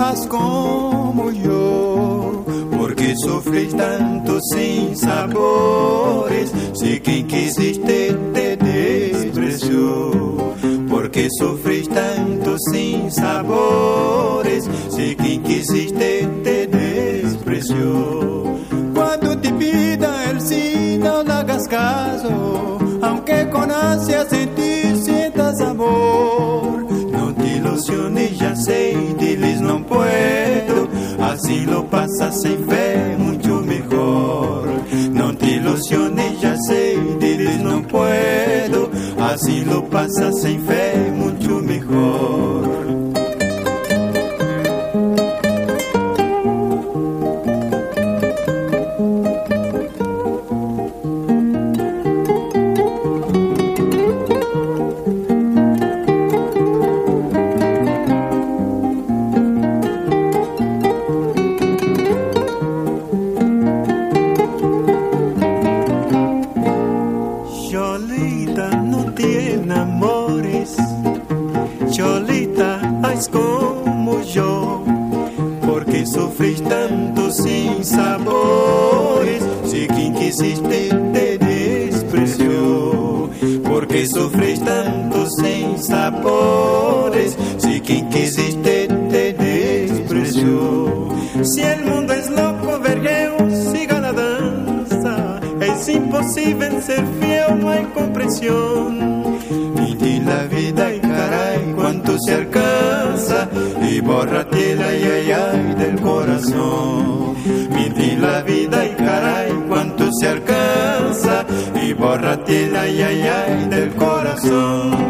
haz como yo. Porque sufres tanto sin sabores, si quien quisiste te despreció. Porque sufres tanto sin sabores, si quien quisiste te despreció. Cuando te pida el sí, no le hagas caso, aunque con ansia sentir sientas amor. No te ilusiones, ya sé, diles no puedo, así lo pasas sin fe mucho mejor. No te ilusiones, ya sé, diles no puedo, así lo pasas sin fe mucho mejor. Cholita, no te enamores, Cholita, haz como yo. Porque sufres tanto sin sabores, si quien quisiste te despreció. Porque sufres tanto sin sabores, si quien quisiste te despreció. Si el mundo es loco, vergueo, siga la danza. Es imposible ser fiel, no hay comprensión. Mide la vida y caray, cuánto se alcanza, y bórrate el ay, ay, ay del corazón. Mide la vida y caray, cuánto se alcanza, y bórrate el ay, ay, ay del corazón.